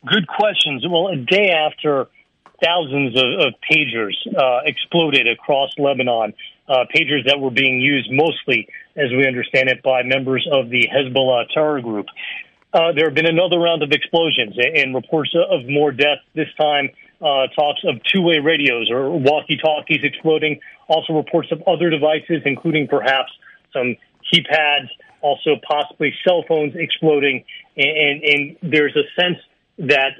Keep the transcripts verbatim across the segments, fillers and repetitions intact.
Good questions. Well, a day after thousands of, of pagers uh, exploded across Lebanon, uh, pagers that were being used mostly, as we understand it, by members of the Hezbollah terror group. Uh, there have been another round of explosions and reports of more deaths, this time uh, talks of two-way radios or walkie-talkies exploding, also reports of other devices, including perhaps some keypads, also possibly cell phones exploding, and, and, and there's a sense that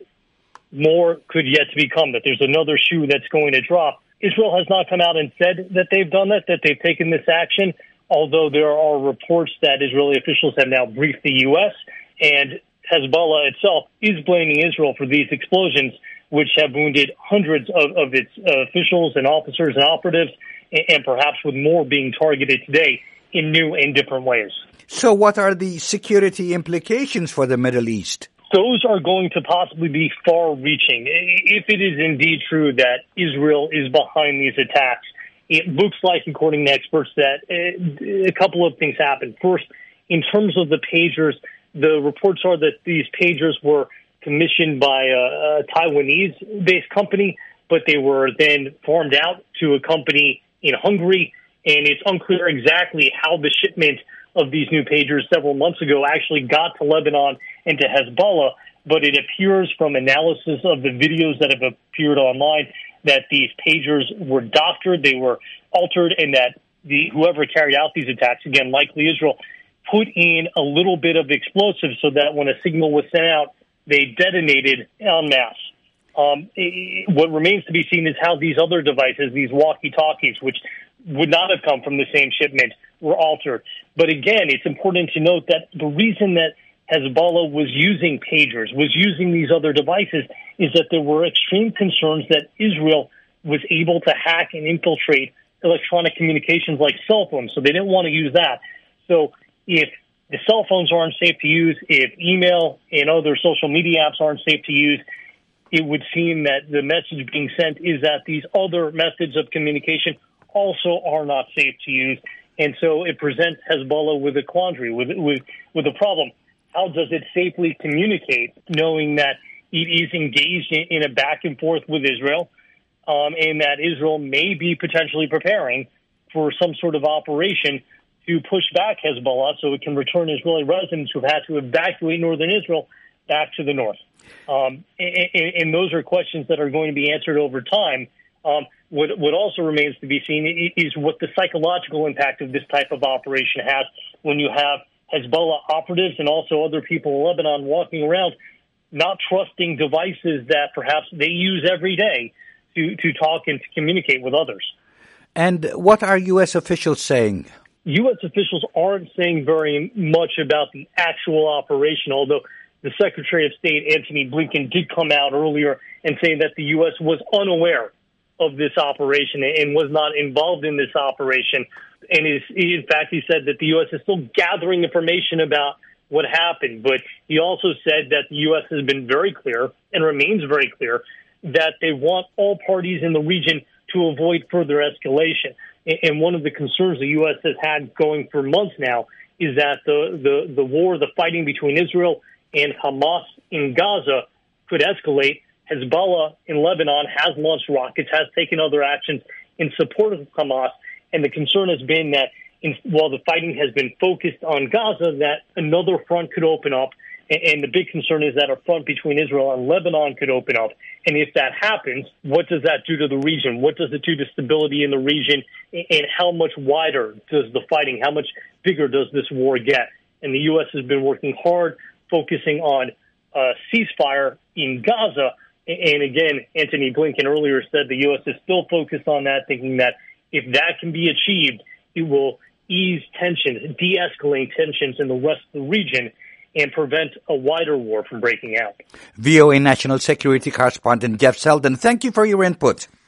more could yet to become, that there's another shoe that's going to drop. Israel has not come out and said that they've done that, that they've taken this action, although there are reports that Israeli officials have now briefed the U S, and Hezbollah itself is blaming Israel for these explosions, which have wounded hundreds of, of its uh, officials and officers and operatives, and, and perhaps with more being targeted today in new and different ways. So what are the security implications for the Middle East? Those are going to possibly be far-reaching. If it is indeed true that Israel is behind these attacks, it looks like, according to experts, that a couple of things happened. First, in terms of the pagers, the reports are that these pagers were commissioned by a, a Taiwanese-based company, but they were then farmed out to a company in Hungary, and it's unclear exactly how the shipment of these new pagers several months ago actually got to Lebanon and to Hezbollah, but it appears from analysis of the videos that have appeared online that these pagers were doctored, they were altered, and that the whoever carried out these attacks, again, likely Israel, put in a little bit of explosive so that when a signal was sent out, they detonated en masse. Um, it, what remains to be seen is how these other devices, these walkie-talkies, which would not have come from the same shipment, were altered. But again, it's important to note that the reason that Hezbollah was using pagers, was using these other devices, is that there were extreme concerns that Israel was able to hack and infiltrate electronic communications like cell phones. So they didn't want to use that. So if the cell phones aren't safe to use, if email and other social media apps aren't safe to use, it would seem that the message being sent is that these other methods of communication also are not safe to use. And so it presents Hezbollah with a quandary, with with with a problem. How does it safely communicate, knowing that it is engaged in, in a back and forth with Israel, um, and that Israel may be potentially preparing for some sort of operation to push back Hezbollah so it can return Israeli residents who have had to evacuate northern Israel back to the north? Um, and, and those are questions that are going to be answered over time. Um, what, what also remains to be seen is what the psychological impact of this type of operation has when you have Hezbollah operatives and also other people in Lebanon walking around not trusting devices that perhaps they use every day to, to talk and to communicate with others. And what are U S officials saying? U S officials aren't saying very much about the actual operation, although the Secretary of State, Antony Blinken, did come out earlier and say that the U S was unaware of this operation and was not involved in this operation. And is, in fact, he said that the U S is still gathering information about what happened. But he also said that the U S has been very clear and remains very clear that they want all parties in the region to avoid further escalation. And one of the concerns the U S has had going for months now is that the, the, the war, the fighting between Israel and Hamas in Gaza could escalate. Hezbollah in Lebanon has launched rockets, has taken other actions in support of Hamas, and the concern has been that in, while the fighting has been focused on Gaza, that another front could open up, and, and the big concern is that a front between Israel and Lebanon could open up. And if that happens, what does that do to the region? What does it do to stability in the region, and how much wider does the fighting, how much bigger does this war get? And the U S has been working hard, focusing on a ceasefire in Gaza. And again, Antony Blinken earlier said the U S is still focused on that, thinking that if that can be achieved, it will ease tensions, de-escalate tensions in the rest of the region, and prevent a wider war from breaking out. V O A National Security Correspondent Jeff Selden, thank you for your input.